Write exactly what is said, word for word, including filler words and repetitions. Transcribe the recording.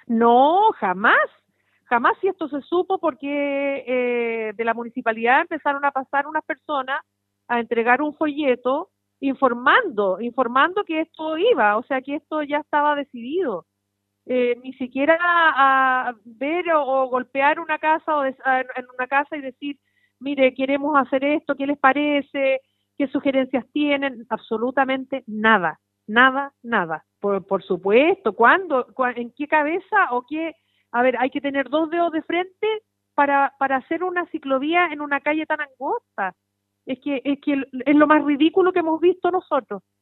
No, jamás, jamás si esto se supo porque eh, de la municipalidad empezaron a pasar unas personas a entregar un folleto informando, informando que esto iba, o sea que esto ya estaba decidido. Eh, ni siquiera a, a ver o, o golpear una casa o des, a, en una casa y decir, mire, queremos hacer esto, ¿qué les parece? ¿Qué sugerencias tienen? Absolutamente nada, nada, nada. Por, por supuesto, ¿cuándo? ¿Cuá- ¿En qué cabeza o qué? A ver, hay que tener dos dedos de frente para, para hacer una ciclovía en una calle tan angosta. Es que, es que es lo más ridículo que hemos visto nosotros.